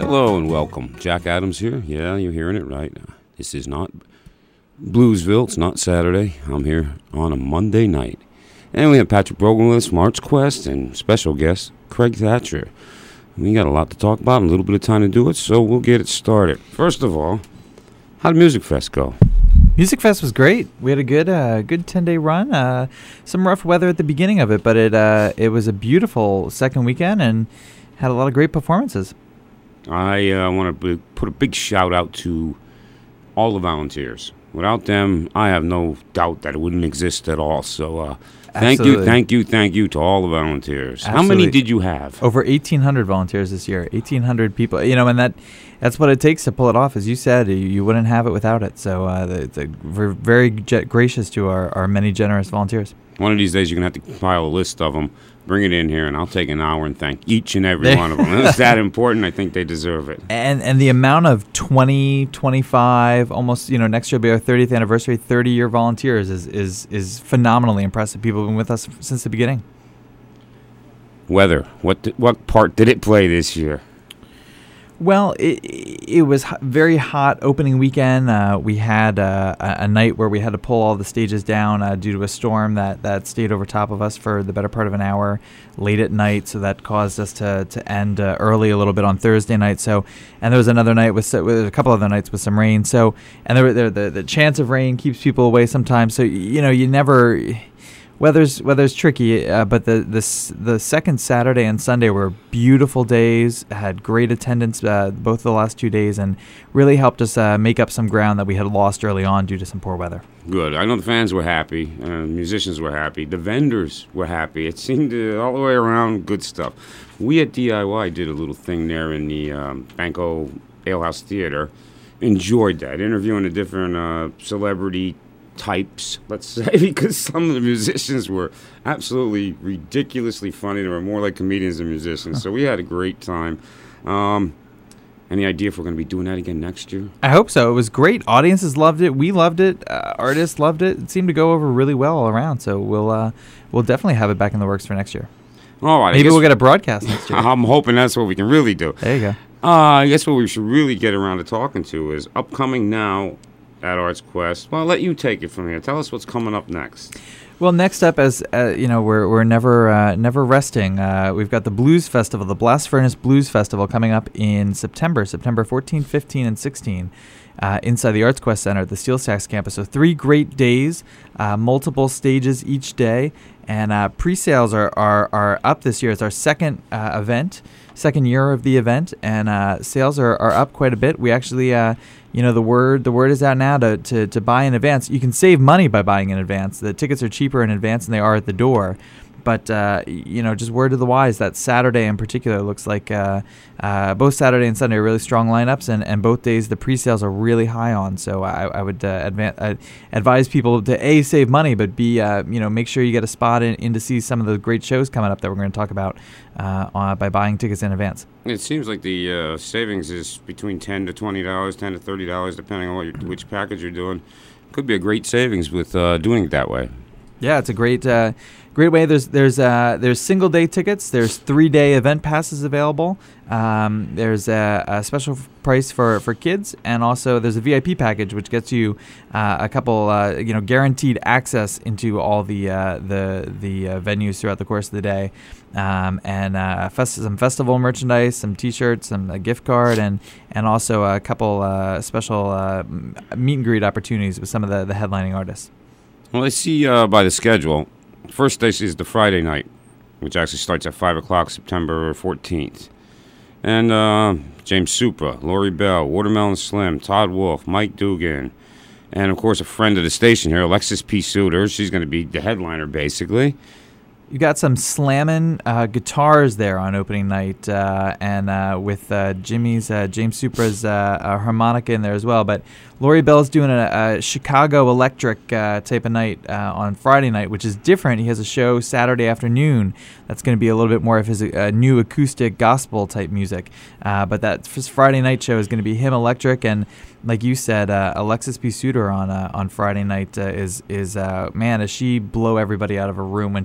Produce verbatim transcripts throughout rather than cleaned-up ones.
Hello and welcome. Jack Adams here. Yeah, you're hearing it right. This is not Bluesville. It's not Saturday. I'm here on a Monday night. And we have Patrick Brogan with us from Arts Quest and special guest Craig Thatcher. We got a lot to talk about and a little bit of time to do it, so we'll get it started. First of all, how did Music Fest go? Music Fest was great. We had a good, uh, good ten-day run. Uh, some rough weather at the beginning of it, but it uh, it was a beautiful second weekend and had a lot of great performances. I uh, want to put a big shout out to all the volunteers. Without them, I have no doubt that it wouldn't exist at all. So uh, thank Absolutely. you, thank you, thank you to all the volunteers. Absolutely. How many did you have? Over eighteen hundred volunteers this year. eighteen hundred people. You know, and that that's what it takes to pull it off. As you said, you, you wouldn't have it without it. So uh, the, the, we're very ge- gracious to our, our many generous volunteers. One of these days, you're going to have to compile a list of them, bring it in here, and I'll take an hour and thank each and every one of them. It's that important. I think they deserve it. And and the amount of twenty, twenty-five, almost, you know, next year will be our thirtieth anniversary, thirty-year volunteers is, is, is phenomenally impressive. People have been with us since the beginning. Weather. What did, what part did it play this year? Well, it it was h- very hot opening weekend. Uh, we had uh, a, a night where we had to pull all the stages down uh, due to a storm that, that stayed over top of us for the better part of an hour late at night. So that caused us to to end uh, early a little bit on Thursday night. So, and there was another night with, so, with a couple other nights with some rain. So, and there, there the the chance of rain keeps people away sometimes. So you know you never. Weather's weather's tricky, uh, but the this the second Saturday and Sunday were beautiful days. Had great attendance uh, both the last two days, and really helped us uh, make up some ground that we had lost early on due to some poor weather. Good. I know the fans were happy. Uh, musicians were happy. The vendors were happy. It seemed to, all the way around, good stuff. We at D I Y did a little thing there in the um, Banco Alehouse Theater. Enjoyed that, interviewing the different uh, celebrity types, let's say, because some of the musicians were absolutely ridiculously funny. They were more like comedians than musicians. So we had a great time. Um, any idea if we're going to be doing that again next year? I hope so. It was great. Audiences loved it. We loved it. Uh, artists loved it. It seemed to go over really well all around. So we'll uh, we'll definitely have it back in the works for next year. All right. Maybe we'll get a broadcast next year. I'm hoping that's what we can really do. There you go. Uh, I guess what we should really get around to talking to is upcoming now at Arts Quest. Well, I'll let you take it from here. Tell us what's coming up next. Well, next up, as uh, you know, we're we're never uh, never resting. Uh, we've got the Blues Festival, the Blast Furnace Blues Festival, coming up in September, September fourteenth, fifteenth, and sixteenth, uh, inside the Arts Quest Center at the Steel Stacks campus. So three great days, uh, multiple stages each day, and uh, pre-sales are, are are up this year. It's our second uh, event, second year of the event, and uh, sales are, are up quite a bit. We actually. Uh, You know, the word the word is out now to, to, to buy in advance. You can save money by buying in advance. The tickets are cheaper in advance than they are at the door. But, uh, you know, just word to the wise, that Saturday in particular looks like uh, uh, both Saturday and Sunday are really strong lineups, and, and both days the pre-sales are really high on. So I, I would uh, advan- uh, advise people to, A, save money, but B, uh, you know, make sure you get a spot in, in to see some of the great shows coming up that we're going to talk about uh, uh, by buying tickets in advance. It seems like the uh, savings is between ten to twenty dollars, ten to thirty dollars, depending on what you're, which package you're doing. Could be a great savings with uh, doing it that way. Yeah, it's a great, uh, great way. There's there's uh, there's single day tickets. There's three day event passes available. Um, there's a, a special f- price for, for kids, and also there's a V I P package which gets you uh, a couple, uh, you know, guaranteed access into all the uh, the the uh, venues throughout the course of the day, um, and uh, fest- some festival merchandise, some T-shirts, some a gift card, and and also a couple uh, special uh, meet and greet opportunities with some of the, the headlining artists. Well, I see uh, by the schedule, first day is the Friday night, which actually starts at five o'clock, September fourteenth. And uh, James Supra, Lori Bell, Watermelon Slim, Todd Wolf, Mike Dugan, and, of course, a friend of the station here, Alexis P. Suter. She's going to be the headliner, basically. You got some slamming uh, guitars there on opening night, uh, and uh, with uh, Jimmy's, uh, James Supra's uh, uh, harmonica in there as well. But Lori Bell's doing a, a Chicago electric uh, type of night uh, on Friday night, which is different. He has a show Saturday afternoon that's going to be a little bit more of his uh, new acoustic gospel type music. Uh, but that his Friday night show is going to be him electric, and like you said, uh, Alexis P. Suter on uh, on Friday night uh, is is uh, man, does she blow everybody out of a room when she's in it?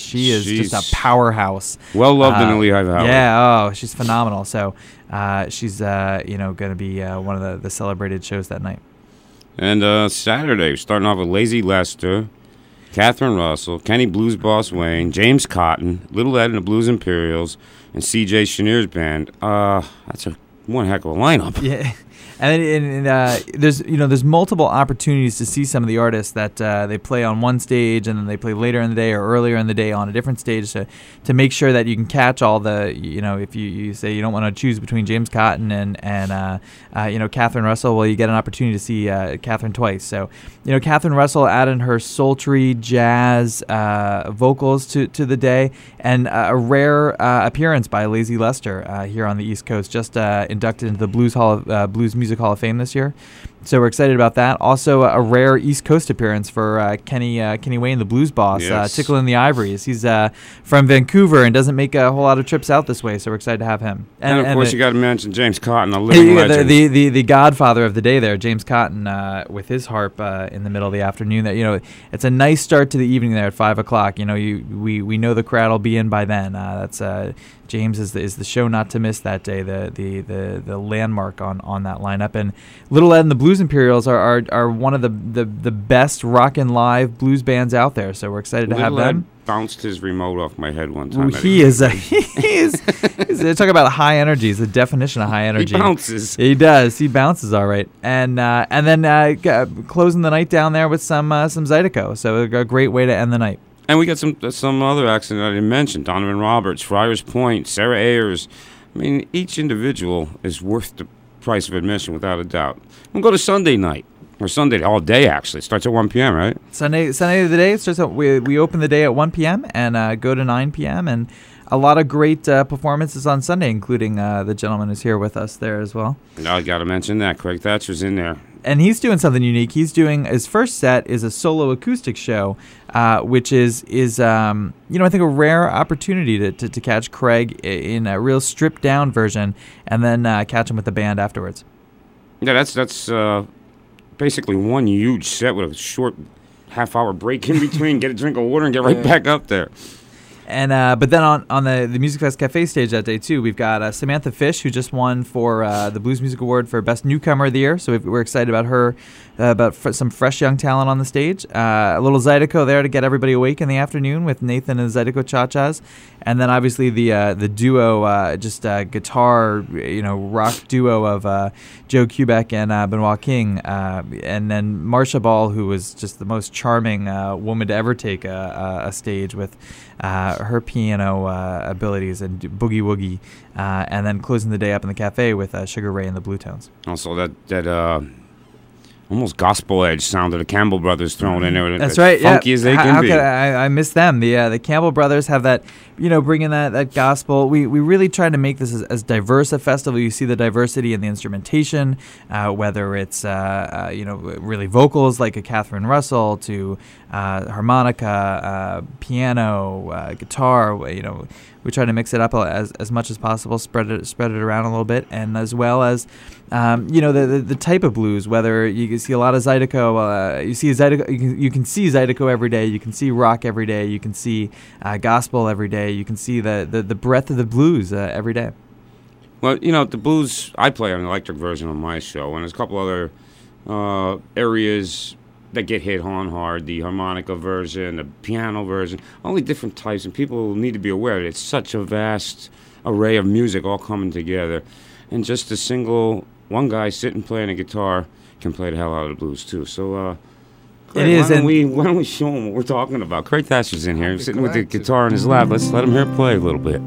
She is She's just a powerhouse. Well loved uh, in the Lehigh Valley. Yeah, oh, she's phenomenal. So uh, she's uh, you know going to be uh, one of the, the celebrated shows that night. And uh, Saturday, starting off with Lazy Lester, Catherine Russell, Kenny Blues Boss Wayne, James Cotton, Little Ed and the Blues Imperials, and C J Chenier's band. Uh, that's a one heck of a lineup. Yeah. And, and uh, there's you know there's multiple opportunities to see some of the artists that uh, they play on one stage and then they play later in the day or earlier in the day on a different stage to to make sure that you can catch all the you know if you, you say you don't want to choose between James Cotton and and uh, uh, you know Catherine Russell, well you get an opportunity to see uh, Catherine twice. So you know Catherine Russell added her sultry jazz uh, vocals to to the day, and uh, a rare uh, appearance by Lazy Lester uh, here on the East Coast, just uh, inducted into the Blues Hall of, uh, Blues Music Hall of Fame this year. So we're excited about that. Also, a rare East Coast appearance for uh, Kenny uh, Kenny Wayne, the blues boss, yes. uh, tickling the ivories. He's uh, from Vancouver and doesn't make a whole lot of trips out this way, so we're excited to have him. And, and of and course, the, you got to mention James Cotton, a living the, legend. The, the, the godfather of the day there, James Cotton, uh, with his harp uh, in the middle of the afternoon. That you know, it's a nice start to the evening there at five o'clock. You know, you we, we know the crowd will be in by then. Uh, that's uh, James is the, is the show not to miss that day. The the the, the landmark on, on that lineup. And Little Ed and the Blues Imperials are, are, are one of the, the, the best rockin' live blues bands out there. So we're excited to Little have Ed them. Bounced his remote off my head one time. Ooh, he is a, he is. He's, talk about high energy. He's the definition of high energy. He bounces. He does. He bounces all right. And uh, and then uh, g- closing the night down there with some uh, some Zydeco. So a, a great way to end the night. And we got some some other acts that I didn't mention. Donovan Roberts, Friars Point, Sarah Ayers. I mean, each individual is worth the price of admission without a doubt. We'll go to Sunday night. Or Sunday, all day actually. It starts at one p.m., right? Sunday Sunday of the day. Starts at, we, we open the day at one p.m. and uh, go to nine p.m. And a lot of great uh, performances on Sunday, including uh, the gentleman who's here with us there as well. I got to mention that. Craig Thatcher's in there. And he's doing something unique. He's doing his first set is a solo acoustic show, uh, which is is um, you know I think a rare opportunity to, to, to catch Craig in a real stripped down version, and then uh, catch him with the band afterwards. Yeah, that's that's uh, basically one huge set with a short half hour break in between. Get a drink of water and get right back up there. And uh, but then on, on the, the Music Fest Cafe stage that day too, we've got uh, Samantha Fish, who just won for uh, the Blues Music Award for Best Newcomer of the Year. So we're excited about her, uh, about fr- some fresh young talent on the stage. Uh, a little Zydeco there to get everybody awake in the afternoon with Nathan and Zydeco Cha-Chas, and then obviously the uh, the duo, uh, just uh, guitar, you know, rock duo of uh, Joe Kubek and uh, Benoit King, uh, and then Marsha Ball, who was just the most charming uh, woman to ever take a, a stage with. Uh, her piano uh, abilities and boogie woogie, uh, and then closing the day up in the cafe with uh, Sugar Ray and the Blue Tones. Also, that that uh, almost gospel edge sound of the Campbell Brothers thrown in there. That's right. Funky yeah. as they how, can how be. Could I, I miss them. The uh, the Campbell Brothers have that, you know, bringing that, that gospel. We we really try to make this as, as diverse a festival. You see the diversity in the instrumentation, uh, whether it's uh, uh, you know really vocals like a Catherine Russell to uh, harmonica, uh, piano, uh, guitar. You know, we try to mix it up as as much as possible, spread it spread it around a little bit, and as well as um, you know the, the the type of blues. Whether you can see a lot of Zydeco, uh, you see Zydeco, you can, you can see Zydeco every day. You can see rock every day. You can see uh, gospel every day. You can see the the, the breadth of the blues uh, every day. Well, you know, the blues, I play an electric version on my show, and there's a couple other uh, areas that get hit on hard, the harmonica version, the piano version, only different types, and people need to be aware that it's such a vast array of music all coming together. And just a single, one guy sitting playing a guitar can play the hell out of the blues, too. So, uh, Craig, it is. Why don't, and we, why don't we show him what we're talking about? Craig Thatcher's in here, sitting with the guitar in his lap. Let's let him hear it play a little bit.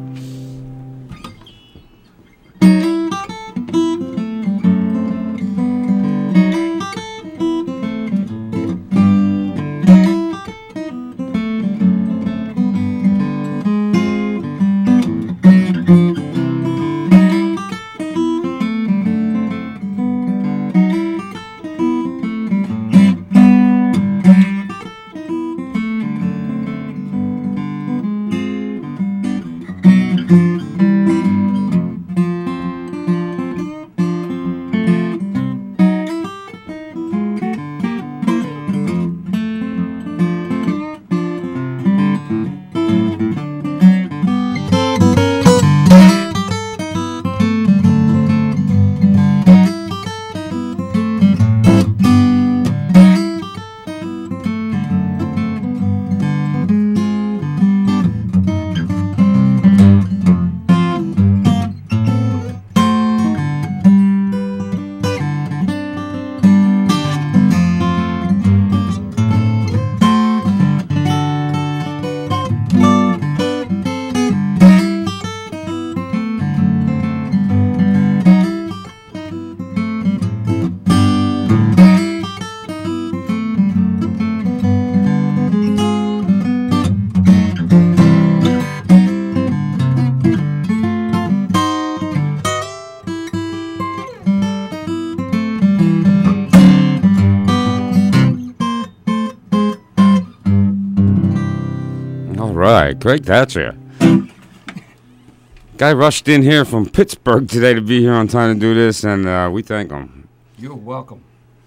right, Craig Thatcher. Guy rushed in here from Pittsburgh today to be here on time to do this, and uh, we thank him. You're welcome.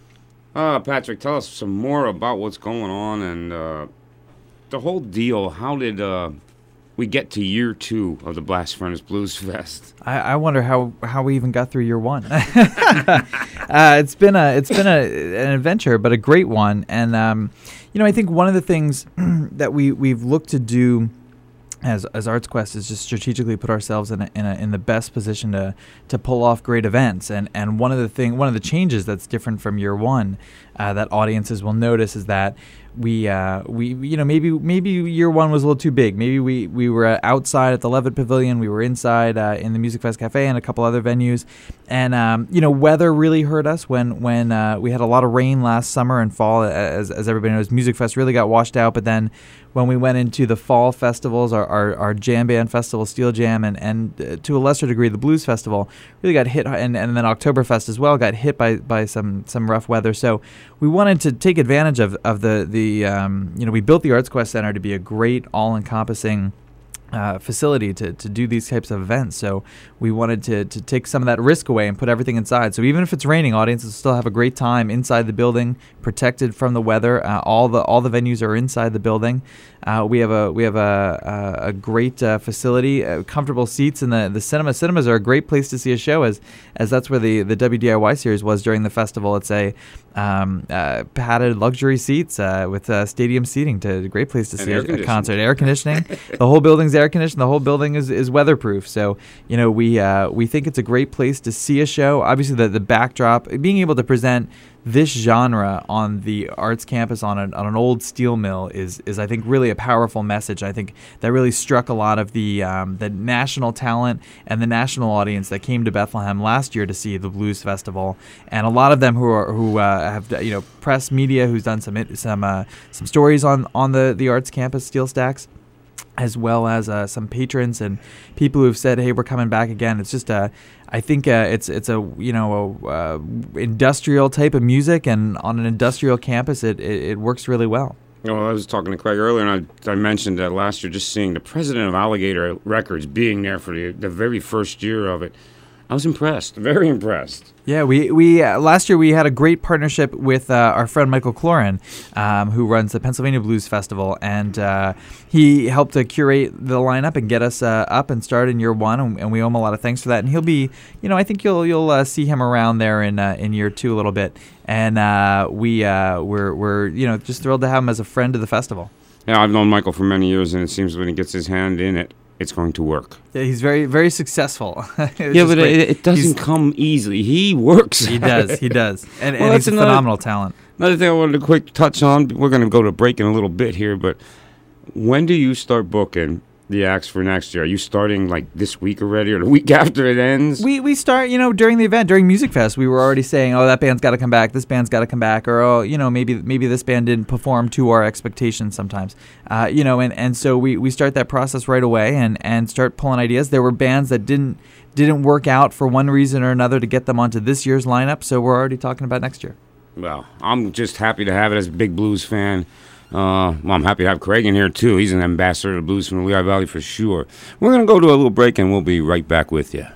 Uh, Patrick, tell us some more about what's going on and uh, the whole deal. How did uh, we get to year two of the Blast Furnace Blues Fest? I, I wonder how, how we even got through year one. uh, it's been a it's been a an adventure, but a great one. And um, you know, I think one of the things that we we've looked to do as as ArtsQuest is just strategically put ourselves in a, in a, in the best position to to pull off great events. And and one of the thing one of the changes that's different from year one uh, that audiences will notice is that we uh, we you know maybe maybe year one was a little too big. Maybe we we were uh, outside at the Levitt Pavilion. We were inside uh, in the Music Fest Cafe and a couple other venues. And um, you know, weather really hurt us when when uh, we had a lot of rain last summer and fall. As as everybody knows, Music Fest really got washed out. But then when we went into the fall festivals, our our, our jam band festival, Steel Jam, and and uh, to a lesser degree the Blues Festival really got hit, and and then Oktoberfest as well got hit by by some some rough weather. So we wanted to take advantage of of the the um, you know we built the ArtsQuest Center to be a great all-encompassing Uh, facility to, to do these types of events. So we wanted to to take some of that risk away and put everything inside. So even if it's raining, audiences still have a great time inside the building, protected from the weather. Uh, all the all the venues are inside the building. Uh, we have a we have a a, a great uh, facility, uh, comfortable seats in the the cinema. Cinemas are a great place to see a show, as as that's where the the W D I Y series was during the festival. It's a um, uh, padded luxury seats uh, with uh, stadium seating. To a great place to see a, a concert. Air conditioning. The whole building's air conditioned. The whole building is, is weatherproof. So you know we uh, we think it's a great place to see a show. Obviously, the the backdrop, being able to present this genre on the arts campus on an on an old steel mill is is I think really a powerful message. I think that really struck a lot of the um, the national talent and the national audience that came to Bethlehem last year to see the Blues Festival, and a lot of them who are who uh, have you know press media who's done some some uh, some stories on on the the arts campus Steel Stacks, as well as uh, some patrons and people who've said, "Hey, we're coming back again." It's just a, I think uh, it's it's a you know a, uh, industrial type of music, and on an industrial campus, it, it, it works really well. Well, I was talking to Craig earlier, and I, I mentioned that last year, just seeing the president of Alligator Records being there for the the very first year of it, I was impressed, very impressed. Yeah, we we uh, last year we had a great partnership with uh, our friend Michael Cloran, um, who runs the Pennsylvania Blues Festival, and uh, he helped to curate the lineup and get us uh, up and started in year one, and, and we owe him a lot of thanks for that. And he'll be, you know, I think you'll you'll uh, see him around there in uh, in year two a little bit, and uh, we uh, we're we're you know just thrilled to have him as a friend of the festival. Yeah, I've known Michael for many years, and it seems when he gets his hand in it, it's going to work. Yeah, he's very, very successful. Yeah, but it, it doesn't he's, come easily. He works. He does. He does. And, well, and he's a another, phenomenal talent. Another thing I wanted to quick touch on, we're going to go to break in a little bit here, but when do you start booking the acts for next year? Are you starting like this week already or the week after it ends? We we start, you know, during the event, during Music Fest, we were already saying, oh, that band's got to come back, this band's got to come back, or, oh, you know, maybe maybe this band didn't perform to our expectations sometimes. Uh, you know, and, and so we, we start that process right away and, and start pulling ideas. There were bands that didn't didn't work out for one reason or another to get them onto this year's lineup, so we're already talking about next year. Well, I'm just happy to have it as a big blues fan. Uh, well, I'm happy to have Craig in here, too. He's an ambassador of the blues from the Lehigh Valley for sure. We're going to go to a little break, and we'll be right back with you.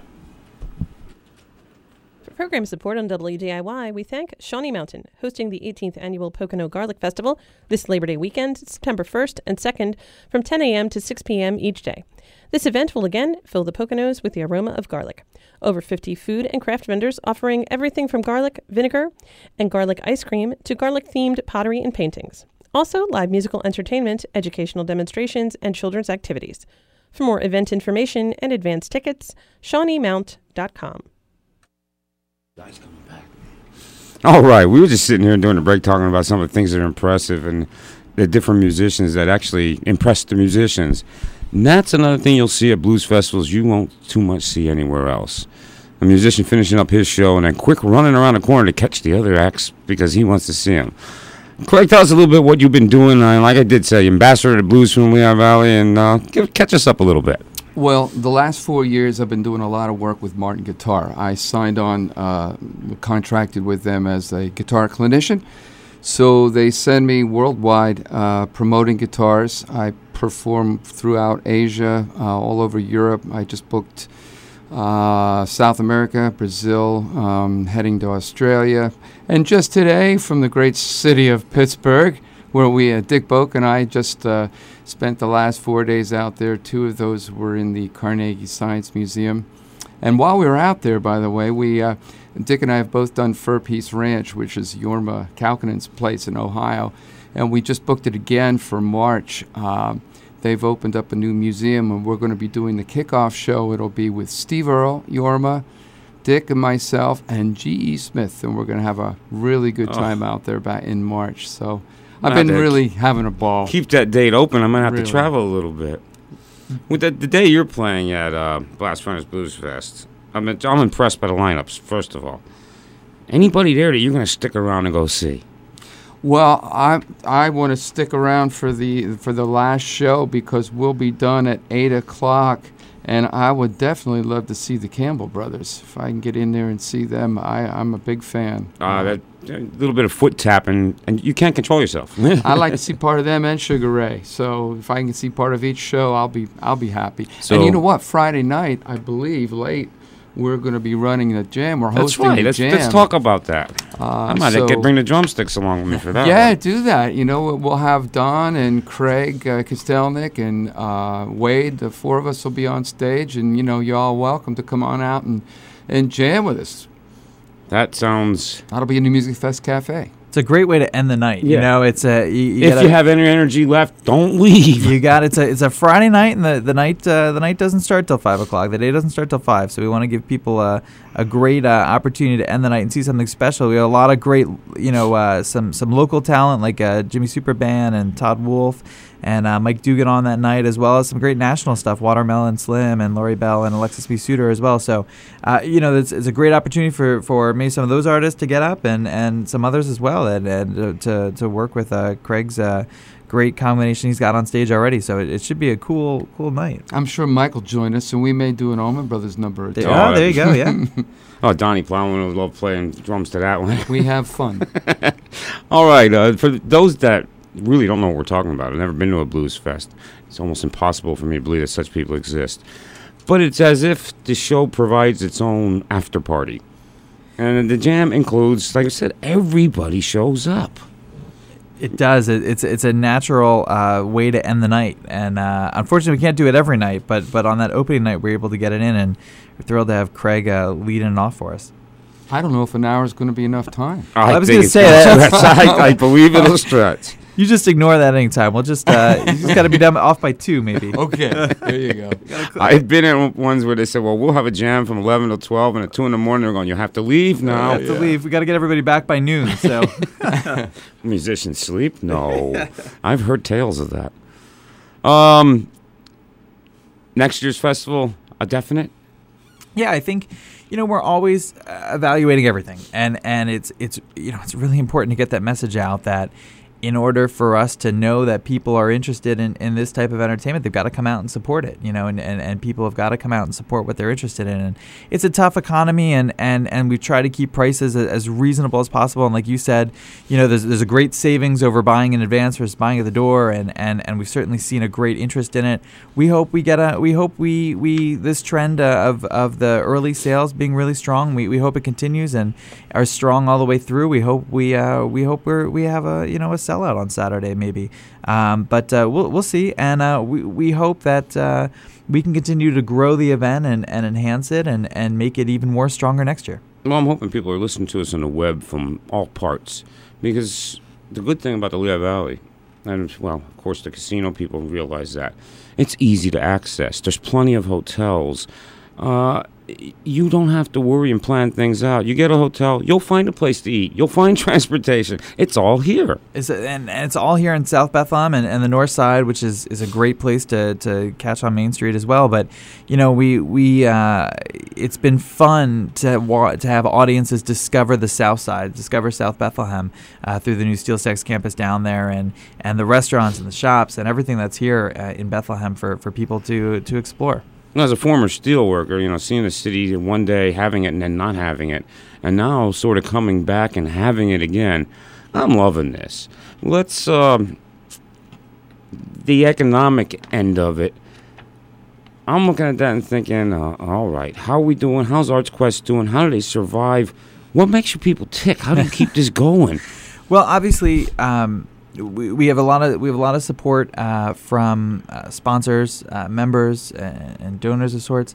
For program support on W D I Y, we thank Shawnee Mountain, hosting the eighteenth Annual Pocono Garlic Festival this Labor Day weekend, September first and second, from ten a.m. to six p.m. each day. This event will again fill the Poconos with the aroma of garlic. Over fifty food and craft vendors offering everything from garlic vinegar and garlic ice cream to garlic-themed pottery and paintings. Also, live musical entertainment, educational demonstrations, and children's activities. For more event information and advance tickets, shawnee mount dot com. Guys coming back. All right, we were just sitting here during the break talking about some of the things that are impressive and the different musicians that actually impress the musicians. And that's another thing you'll see at blues festivals you won't too much see anywhere else. A musician finishing up his show and then quick running around the corner to catch the other acts because he wants to see them. Craig, tell us a little bit what you've been doing. Uh, like I did say, ambassador to blues from Lehigh Valley, and uh, give, catch us up a little bit. Well, the last four years I've been doing a lot of work with Martin Guitar. I signed on, uh, contracted with them as a guitar clinician So they send me worldwide uh, promoting guitars. I perform throughout Asia, uh, all over Europe. I just booked uh, South America, Brazil, um, heading to Australia. And just today, from the great city of Pittsburgh, where we, uh, Dick Boak and I just uh, spent the last four days out there. Two of those were in the Carnegie Science Museum. And while we were out there, by the way, we uh, Dick and I have both done Fur Peace Ranch, which is Jorma Kaukonen's place in Ohio, and we just booked it again for March. Uh, they've opened up a new museum, and we're going to be doing the kickoff show. It'll be with Steve Earle, Jorma, Dick and myself, and G E. Smith, and we're going to have a really good time oh. out there back in March. So I've been really having a ball. Keep that date open. I might have Really. to travel a little bit. With the, the day you're playing at uh, Blast Furnace Blues Fest, I'm, I'm impressed by the lineups, first of all. Anybody there that you're going to stick around and go see? Well, I I want to stick around for the for the last show because we'll be done at eight o'clock, and I would definitely love to see the Campbell Brothers. If I can get in there and see them, I I'm a big fan. Uh, that a little bit of foot tapping, and you can't control yourself. I like to see part of them and Sugar Ray. So if I can see part of each show, I'll be I'll be happy. So, and you know what? Friday night, I believe, late, we're going to be running the jam. We're That's hosting right. the Let's, jam. let's talk about that. Uh, I might so get, bring the drumsticks along with me for that. Yeah, one. do that. You know, we'll have Don and Craig uh, Kostelnik and uh, Wade. The four of us will be on stage, and you know, y'all welcome to come on out and and jam with us. That sounds. That'll be in the Music Fest Cafe. It's a great way to end the night. You Yeah. know, it's a you, you If gotta, you have any energy left, don't leave. you got it's a it's a Friday night, and the the night uh, the night doesn't start till five o'clock. The day doesn't start till five. So we want to give people a a great uh, opportunity to end the night and see something special. We have a lot of great, you know, uh, some some local talent like uh, Jimmy Superband and Todd Wolfe and uh, Mike Dugan on that night, as well as some great national stuff, Watermelon Slim and Lori Bell and Alexis B. Suter as well. So, uh, you know, it's, it's a great opportunity for, for maybe some of those artists to get up and, and some others as well, and, and to to work with uh, Craig's uh, great combination he's got on stage already. So it, it should be a cool cool night. I'm sure Mike will join us, and we may do an Allman Brothers number or two. There, oh, there you go, yeah. Oh, Donnie Plowman would love playing drums to that one. We have fun. All right. Uh, for those that really don't know what we're talking about, I've never been to a blues fest. It's almost impossible for me to believe that such people exist. But it's as if the show provides its own after party. And the jam includes, like I said, everybody shows up. It does. It, it's it's a natural uh, way to end the night, and uh, unfortunately, we can't do it every night. But but on that opening night, we're able to get it in, and we're thrilled to have Craig uh, leading it off for us. I don't know if an hour is going to be enough time. I, I was think gonna it's say gonna that. stretch. I, I believe it'll stretch. You just ignore that anytime. We'll just uh, you just got to be done off by two, maybe. Okay, there you go. I've been in ones where they said, well, we'll have a jam from eleven to twelve, and at two in the morning they're going, you have to leave now. We have to leave. We got to get everybody back by noon. So Musicians sleep? No. I've heard tales of that. Um, next year's festival, a definite? yeah, I think you know we're always uh, evaluating everything, and and it's it's you know it's really important to get that message out that in order for us to know that people are interested in, in this type of entertainment, they've got to come out and support it, you know, and, and, and people have got to come out and support what they're interested in. And it's a tough economy, and, and, and we try to keep prices as, as reasonable as possible. And like you said, you know, there's there's a great savings over buying in advance versus buying at the door, and, and, and we've certainly seen a great interest in it. We hope we get a we hope we, we this trend uh, of of the early sales being really strong. We we hope it continues and are strong all the way through. We hope we uh, we hope we're we have a you know a sellout on Saturday maybe, um, but uh, we'll we'll see, and uh, we we hope that uh, we can continue to grow the event and, and enhance it and, and make it even more stronger next year. Well, I'm hoping people are listening to us on the web from all parts, because the good thing about the Lehigh Valley, and well, of course, the casino people realize that it's easy to access. There's plenty of hotels. Uh, you don't have to worry and plan things out. You get a hotel, you'll find a place to eat. You'll find transportation. It's all here. It's, and, and it's all here in South Bethlehem and, and the north side, which is, is a great place to, to catch on Main Street as well. But, you know, we we uh, it's been fun to wa- to have audiences discover the south side, discover South Bethlehem uh, through the new Steel Stacks campus down there, and, and the restaurants and the shops and everything that's here uh, in Bethlehem for, for people to, to explore. As a former steel worker, you know, seeing the city one day having it and then not having it, and now sort of coming back and having it again, I'm loving this. Let's, um, the economic end of it. I'm looking at that and thinking, uh, all right, how are we doing? How's ArtsQuest doing? How do they survive? What makes you people tick? How do you keep this going? Well, obviously, um, we, we have a lot of we have a lot of support uh, from uh, sponsors, uh, members, and, and donors of sorts.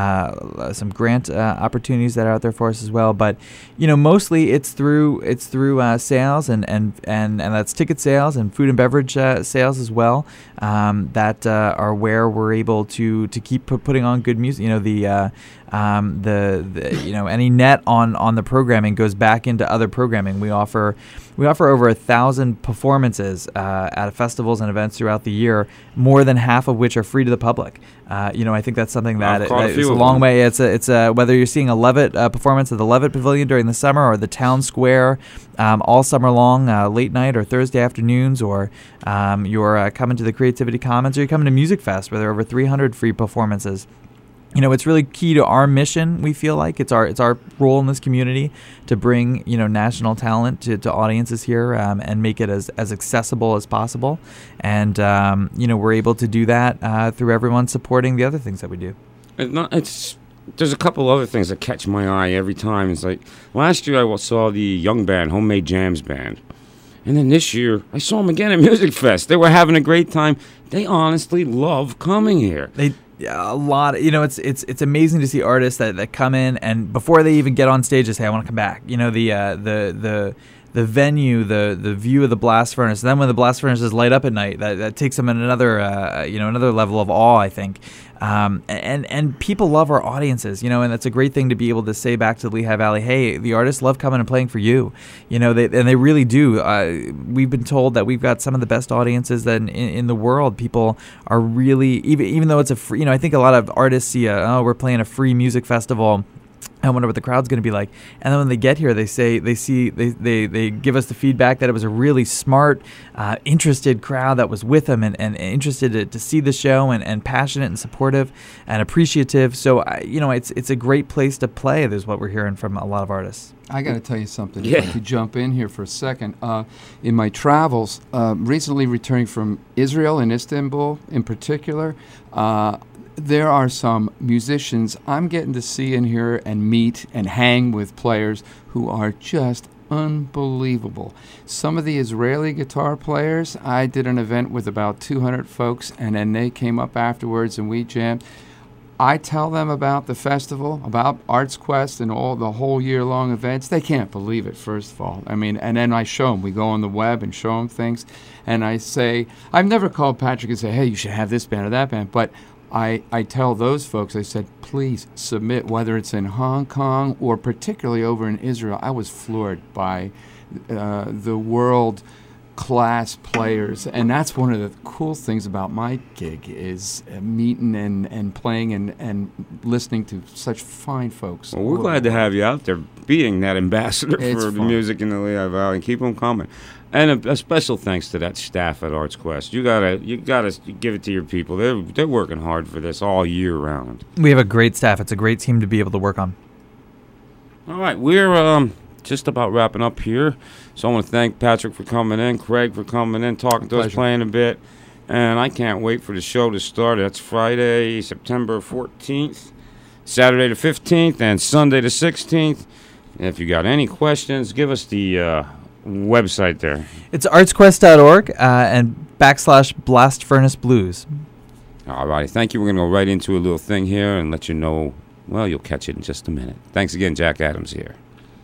Uh, some grant uh, opportunities that are out there for us as well. But you know, mostly it's through it's through uh, sales and, and, and, and that's ticket sales and food and beverage uh, sales as well. Um, that uh, are where we're able to to keep pu- putting on good music. You know, the uh, um, the, the you know any net on, on the programming goes back into other programming. We offer we offer over a thousand performances uh, at festivals and events throughout the year, more than half of which are free to the public. Uh, you know, I think that's something that I've caught a it, few it's a of long them. way. It's a, it's a, whether you're seeing a Levitt uh, performance at the Levitt Pavilion during the summer or the Town Square um, all summer long, uh, late night or Thursday afternoons, or um, you're uh, coming to the Creativity Commons, or you're coming to Music Fest where there are over three hundred free performances. You know, it's really key to our mission. We feel like it's our it's our role in this community to bring you know national talent to, to audiences here um, and make it as, as accessible as possible. And um, you know, we're able to do that uh, through everyone supporting the other things that we do. It's not, it's there's a couple other things that catch my eye every time. It's like last year I saw the Young Band, Homemade Jams Band. And then this year, I saw them again at Music Fest. They were having a great time. They honestly love coming here. They a lot. You know, it's it's it's amazing to see artists that, that come in and before they even get on stage, they say, "I want to come back." You know, the uh, the the the venue, the the view of the blast furnace. And then when the blast furnaces light up at night, that, that takes them in another uh, you know another level of awe, I think. Um, and and people love our audiences, you know, and that's a great thing to be able to say back to the Lehigh Valley. Hey, the artists love coming and playing for you, you know, they, and they really do. Uh, we've been told that we've got some of the best audiences that in, in the world. People are really, even even though it's a free, you know, I think a lot of artists see, a, oh, we're playing a free music festival. I wonder what the crowd's going to be like. And then when they get here, they say they see they, they, they give us the feedback that it was a really smart, uh, interested crowd that was with them and, and interested to, to see the show and, and passionate and supportive and appreciative. So uh, you know, it's it's a great place to play. There's what we're hearing from a lot of artists. I got to tell you something. Yeah. If I could jump in here for a second. Uh, in my travels, uh, recently returning from Israel and Istanbul in particular, uh, there are some musicians I'm getting to see and hear and meet and hang with players who are just unbelievable. Some of the Israeli guitar players, I did an event with about two hundred folks, and then they came up afterwards and we jammed. I tell them about the festival, about ArtsQuest and all the whole year-long events. They can't believe it, first of all. I mean, and then I show them. We go on the web and show them things. And I say, I've never called Patrick and say, hey, you should have this band or that band. But I, I tell those folks, I said, please submit, whether it's in Hong Kong or particularly over in Israel. I was floored by uh, the world class players, and that's one of the cool things about my gig is uh, meeting and, and playing and, and listening to such fine folks. Well, we're glad to have you out there being that ambassador It's for the fun. music in the Lehigh Valley, and keep them coming. And a, a special thanks to that staff at ArtsQuest. You gotta, you gotta give it to your people. They're they're working hard for this all year round. We have a great staff. It's a great team to be able to work on. All right, we're um, just about wrapping up here. So I want to thank Patrick for coming in, Craig for coming in, talking to us, Pleasure. playing a bit. And I can't wait for the show to start. That's Friday, September fourteenth, Saturday the fifteenth, and Sunday the sixteenth. If you got any questions, give us the uh, website there. It's artsquest dot org uh, and backslash blast furnace blues. All right, thank you. We're going to go right into a little thing here and let you know. Well, you'll catch it in just a minute. Thanks again, Jack Adams here.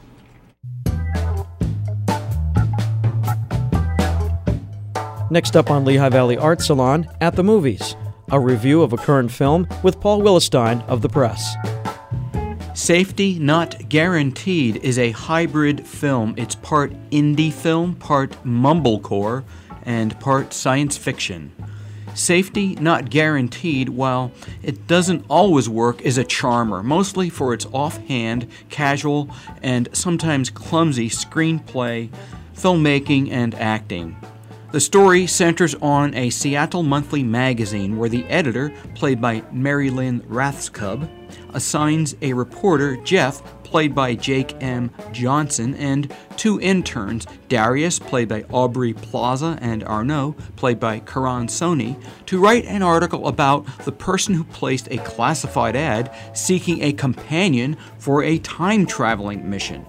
Next up on Lehigh Valley Art Salon, At the Movies, a review of a current film with Paul Willestein of The Press. Safety Not Guaranteed is a hybrid film. It's part indie film, part mumblecore, and part science fiction. Safety Not Guaranteed, while it doesn't always work, is a charmer, mostly for its offhand, casual, and sometimes clumsy screenplay, filmmaking, and acting. The story centers on a Seattle monthly magazine where the editor, played by Mary Lynn Rathscub, assigns a reporter, Jeff, played by Jake M. Johnson, and two interns, Darius, played by Aubrey Plaza, and Arnaud, played by Karan Soni, to write an article about the person who placed a classified ad seeking a companion for a time-traveling mission.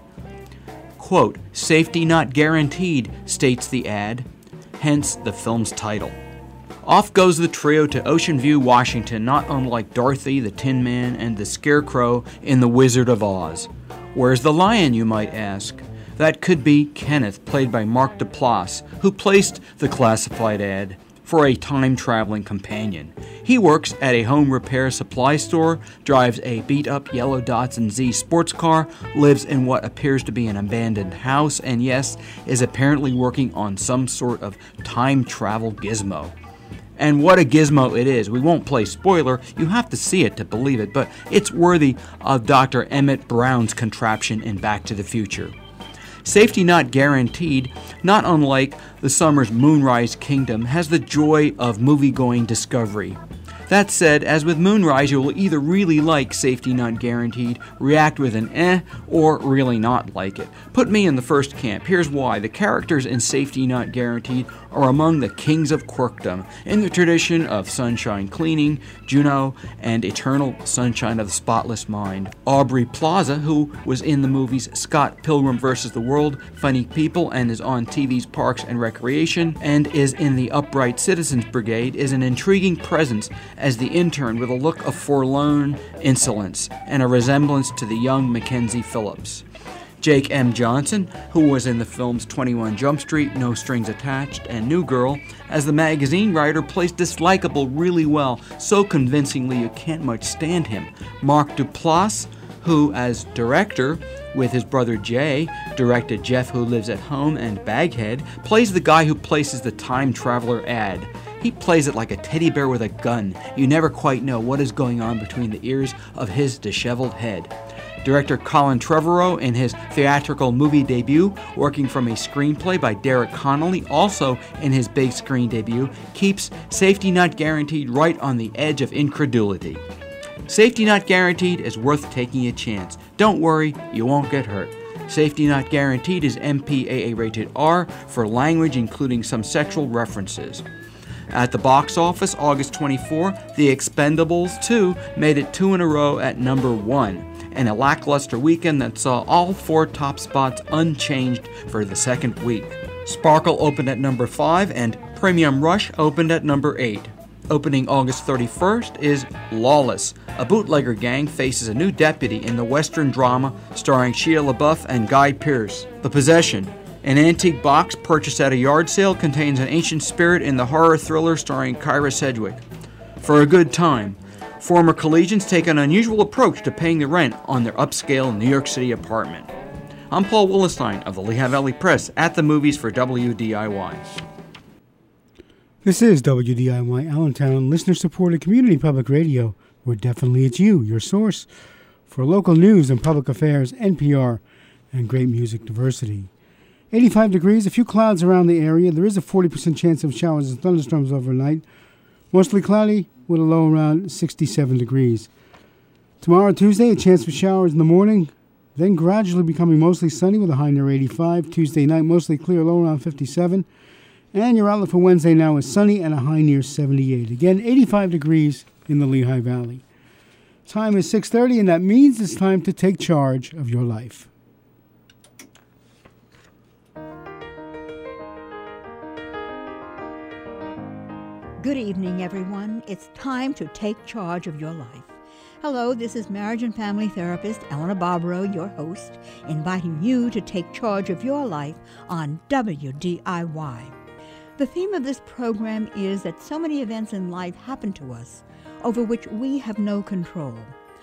Quote, "Safety not guaranteed," states the ad, hence the film's title. Off goes the trio to Ocean View, Washington, not unlike Dorothy, the Tin Man, and the Scarecrow in The Wizard of Oz. Where's the lion, you might ask? That could be Kenneth, played by Mark Duplass, who placed the classified ad for a time-traveling companion. He works at a home repair supply store, drives a beat-up yellow Datsun Z sports car, lives in what appears to be an abandoned house, and yes, is apparently working on some sort of time travel gizmo. And what a gizmo it is. We won't play spoiler, you have to see it to believe it, but it's worthy of Doctor Emmett Brown's contraption in Back to the Future. Safety Not Guaranteed, not unlike the summer's Moonrise Kingdom, has the joy of movie-going discovery. That said, as with Moonrise, you will either really like Safety Not Guaranteed, react with an eh, or really not like it. Put me in the first camp. Here's why. The characters in Safety Not Guaranteed are among the kings of quirkdom, in the tradition of Sunshine Cleaning, Juno, and Eternal Sunshine of the Spotless Mind. Aubrey Plaza, who was in the movies Scott Pilgrim versus the World, Funny People, and is on T V's Parks and Recreation, and is in the Upright Citizens Brigade, is an intriguing presence as the intern with a look of forlorn insolence and a resemblance to the young Mackenzie Phillips. Jake M. Johnson, who was in the films twenty-one Jump Street, No Strings Attached, and New Girl, as the magazine writer, plays dislikable really well, so convincingly you can't much stand him. Mark Duplass, who, as director, with his brother Jay, directed Jeff Who Lives at Home and Baghead, plays the guy who places the time traveler ad. He plays it like a teddy bear with a gun. You never quite know what is going on between the ears of his disheveled head. Director Colin Trevorrow, in his theatrical movie debut, working from a screenplay by Derek Connolly, also in his big screen debut, keeps Safety Not Guaranteed right on the edge of incredulity. Safety Not Guaranteed is worth taking a chance. Don't worry, you won't get hurt. Safety Not Guaranteed is M P A A rated R for language including some sexual references. At the box office, August twenty-fourth, The Expendables two made it two in a row at number one, in a lackluster weekend that saw all four top spots unchanged for the second week. Sparkle opened at number five, and Premium Rush opened at number eight. Opening August thirty-first is Lawless. A bootlegger gang faces a new deputy in the Western drama starring Shia LaBeouf and Guy Pearce. The Possession. An antique box purchased at a yard sale contains an ancient spirit in the horror thriller starring Kyra Sedgwick. For a Good Time. Former collegians take an unusual approach to paying the rent on their upscale New York City apartment. I'm Paul Willestein of the Lehigh Valley Press at the movies for W D I Y. This is W D I Y Allentown, listener-supported community public radio, where definitely it's you, your source for local news and public affairs, N P R, and great music diversity. eighty-five degrees, a few clouds around the area. There is a forty percent chance of showers and thunderstorms overnight. Mostly cloudy with a low around sixty-seven degrees. Tomorrow, Tuesday, a chance for showers in the morning, then gradually becoming mostly sunny with a high near eighty-five. Tuesday night, mostly clear, low around fifty-seven. And your outlook for Wednesday now is sunny and a high near seventy-eight. Again, eighty-five degrees in the Lehigh Valley. Time is six thirty, and that means it's time to take charge of your life. Good evening, everyone. It's time to take charge of your life. Hello, this is marriage and family therapist Eleanor Barbaro, your host, inviting you to take charge of your life on W D I Y. The theme of this program is that so many events in life happen to us over which we have no control.